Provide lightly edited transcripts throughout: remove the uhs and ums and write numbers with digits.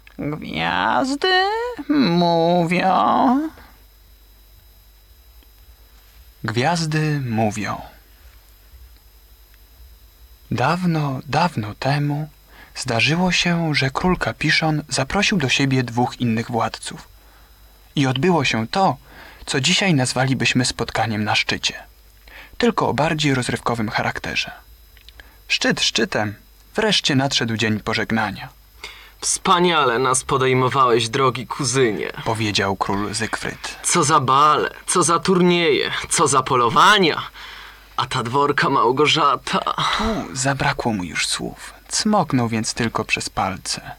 Gwiazdy mówią. Gwiazdy mówią. Dawno, dawno temu zdarzyło się, że król Kapiszon zaprosił do siebie 2 innych władców. I odbyło się to, co dzisiaj nazwalibyśmy spotkaniem na szczycie. Tylko o bardziej rozrywkowym charakterze. Szczyt szczytem, wreszcie nadszedł dzień pożegnania. Wspaniale nas podejmowałeś, drogi kuzynie. Powiedział król Zygfryd. Co za bale, co za turnieje, co za polowania. A ta dworka Małgorzata... Tu zabrakło mu już słów. Cmoknął więc tylko przez palce.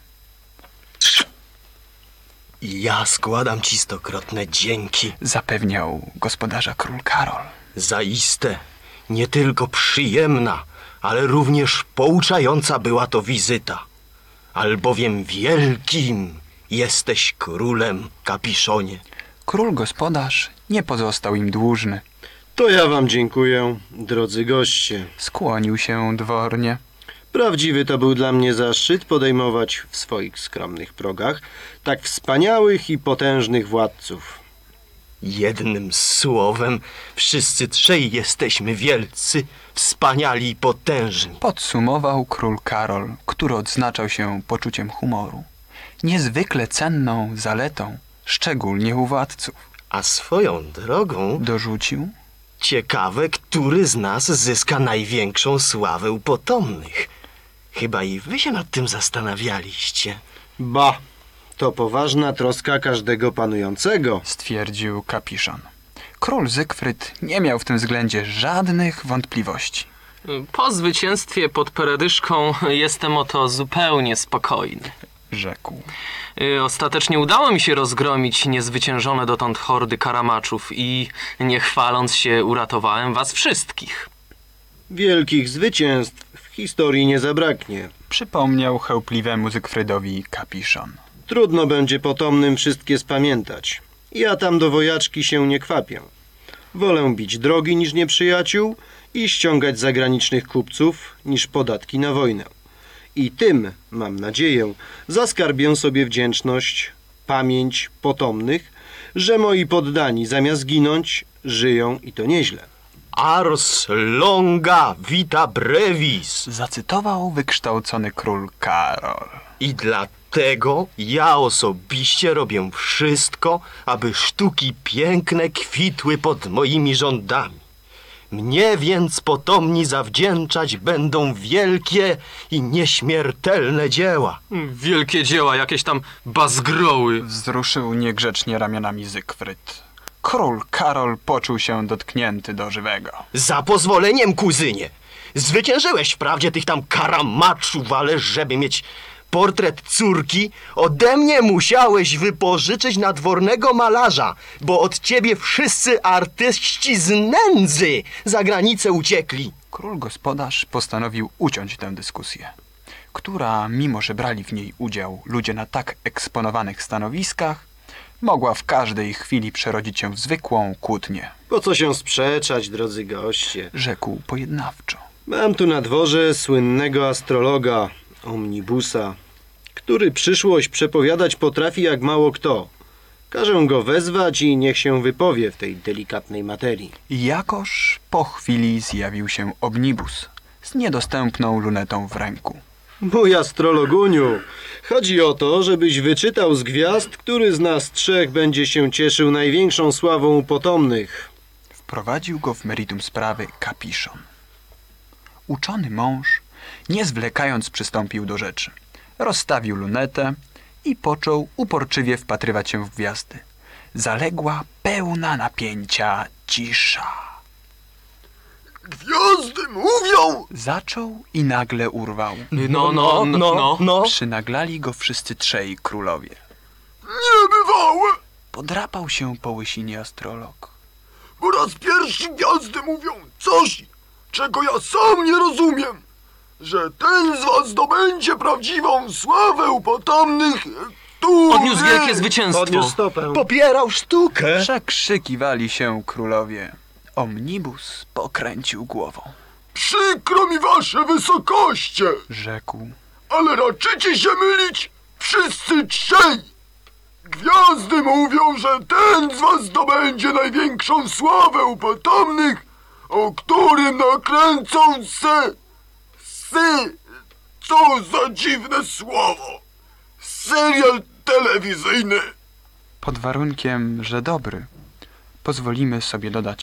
Ja składam ci stokrotne dzięki. Zapewniał gospodarza król Karol. Zaiste, nie tylko przyjemna, ale również pouczająca była to wizyta. Albowiem wielkim jesteś królem, Kapiszonie. Król gospodarz nie pozostał im dłużny. To ja wam dziękuję, drodzy goście. Skłonił się dwornie. Prawdziwy to był dla mnie zaszczyt podejmować w swoich skromnych progach tak wspaniałych i potężnych władców. Jednym słowem, wszyscy trzej jesteśmy wielcy, wspaniali i potężni. Podsumował król Karol, który odznaczał się poczuciem humoru. Niezwykle cenną zaletą, szczególnie u władców. A swoją drogą, Dorzucił. ciekawe, który z nas zyska największą sławę u potomnych. Chyba i wy się nad tym zastanawialiście. Ba, to poważna troska każdego panującego. Stwierdził Kapiszon. Król Zygfryd nie miał w tym względzie żadnych wątpliwości. Po zwycięstwie pod Peredyszką jestem o to zupełnie spokojny. Rzekł. Ostatecznie udało mi się rozgromić niezwyciężone dotąd hordy karamaczów i nie chwaląc się uratowałem was wszystkich. Wielkich zwycięstw w historii nie zabraknie. Przypomniał chełpliwemu Zygfrydowi Kapiszon. Trudno będzie potomnym wszystkie spamiętać. Ja tam do wojaczki się nie kwapię. Wolę bić drogi niż nieprzyjaciół i ściągać zagranicznych kupców niż podatki na wojnę. I tym, mam nadzieję, zaskarbię sobie wdzięczność, pamięć potomnych, że moi poddani zamiast ginąć, żyją i to nieźle. Ars longa vita brevis. Zacytował wykształcony król Karol. I dlatego ja osobiście robię wszystko, aby sztuki piękne kwitły pod moimi rządami. Mnie więc potomni zawdzięczać będą wielkie i nieśmiertelne dzieła. Wielkie dzieła, jakieś tam bazgroły. Wzruszył niegrzecznie ramionami Zygfryd. Król Karol poczuł się dotknięty do żywego. Za pozwoleniem, kuzynie. Zwyciężyłeś wprawdzie tych tam karamaczów, ale żeby mieć portret córki, ode mnie musiałeś wypożyczyć nadwornego malarza, bo od ciebie wszyscy artyści z nędzy za granicę uciekli. Król gospodarz postanowił uciąć tę dyskusję, która, mimo że brali w niej udział ludzie na tak eksponowanych stanowiskach, mogła w każdej chwili przerodzić się w zwykłą kłótnię. Po co się sprzeczać, drodzy goście? Rzekł pojednawczo. Mam tu na dworze słynnego astrologa, Omnibusa, który przyszłość przepowiadać potrafi jak mało kto. Każę go wezwać i niech się wypowie w tej delikatnej materii. Jakoż po chwili zjawił się Omnibus z niedostępną lunetą w ręku. Mój astrologuniu, chodzi o to, żebyś wyczytał z gwiazd, który z nas trzech będzie się cieszył największą sławą u potomnych. Wprowadził go w meritum sprawy Kapiszon. Uczony mąż, nie zwlekając, przystąpił do rzeczy. Rozstawił lunetę i począł uporczywie wpatrywać się w gwiazdy. Zaległa pełna napięcia cisza. Gwiazdy mówią! Zaczął i nagle urwał. No. Przynaglali go wszyscy trzej królowie. Niebywałe! Podrapał się po łysinie astrolog. Po raz pierwszy gwiazdy mówią coś, czego ja sam nie rozumiem. Że ten z was zdobędzie prawdziwą sławę u potomnych, który... Odniósł wielkie zwycięstwo. Podniósł stopę. Popierał sztukę. Przekrzykiwali się królowie. Omnibus pokręcił głową. Przykro mi wasze wysokoście, Rzekł. ale raczycie się mylić. Wszyscy trzej! Gwiazdy mówią, że ten z was zdobędzie największą sławę u potomnych, o którym nakręcą co za dziwne słowo! Serial telewizyjny! Pod warunkiem, że dobry. Pozwolimy sobie dodać